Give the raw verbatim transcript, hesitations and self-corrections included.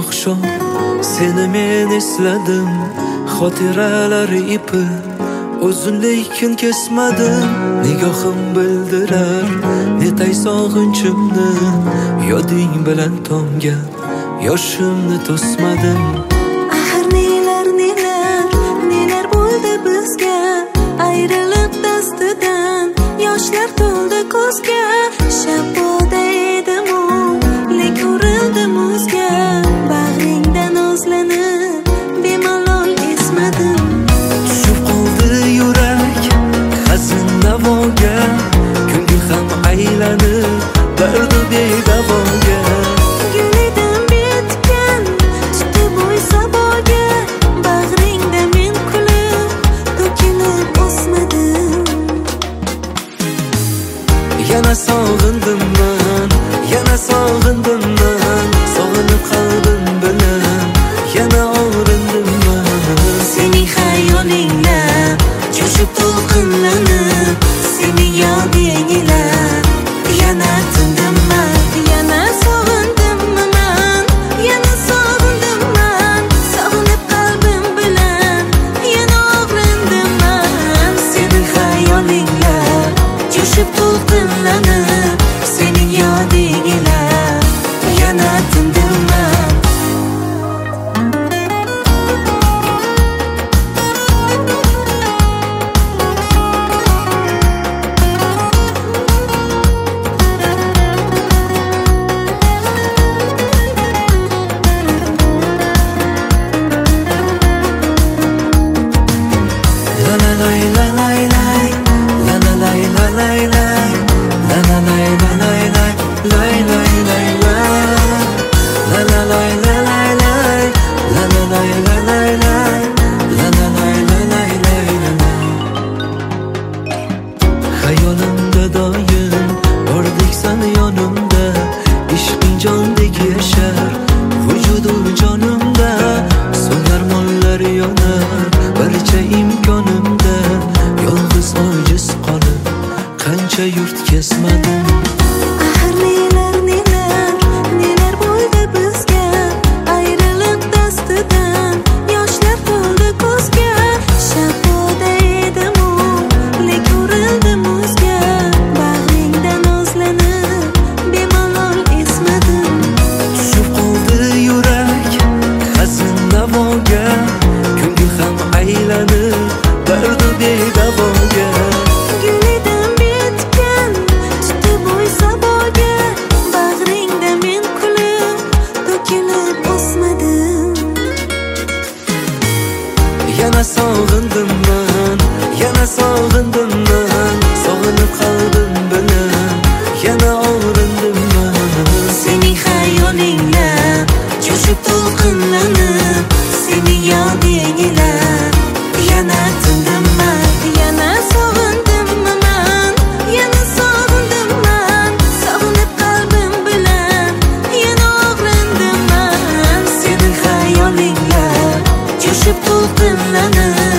oqshom seni men esladim, xotiralar ipi uzun lekin kesmadim. Nigohim bildirar netay sog'inchimni, yoding bilan tomgan yoshimni to'smadim. Axir nelar nelar nelar bo'ldi bizga, ayriliq dastidan yoshlar to'ldi ko'zga. Shaboda edimu lek urildi muzga, bag'ringda nozlanib bemalol esmadim. Tushib qoldi yurak hazin navoga, ko'ngil ham aylanib dardi bedavoga. Gulidan bitgan tutib bo'y saboga, bag'ringda men kulib to'kilib o'smadim. Yana sog'indim man, yana sog'indim man, sog'inib qalbim bilan yana og'rindim man. Sening xayolingla jo'shib to'lqinlanib, sening yoding ila yana tindim man. Yana sog'indim man, yana sog'indim man, sog'inib qalbim bilan yana og'rindim man. Sening xayolingla jo'shib to'lqinlanib, sening yoding ila yana tindim man. Hayolimda doim bordek san yonimda, ishqing jondek yashar vujudu jonimda. So'nar mollar yonar barcha imkonimda, yolg'iz ojiz qolib qancha yurt kesmadim. Axir nelar nelar nelar bo'ldi bizga, ayriliq dastidan yoshlar to'ldi ko'zga. Shaboda edimu lek urildi muzga, bag'ringda nozlanib bemalol esmadim. Tushib qoldi yurak hazin navoga, ko'ngil ham aylanib dardi bedavoga. Gulidan bitgan tutib bo'y saboga, bag'ringda men kulib to'kilib o'smadim. Yana sog'indim man, yana sog'indim man, sog'inib qalbim bilan yana og'rindim man. Sening xayolingla jo'shib to'lqinlanib, sening yoding ila yana tindim man. Yana sog'indim man, yana sog'indim man, sog'inib qalbim bilan yana og'rindim man. Sening xayolingla jo'shib to'lqinlanib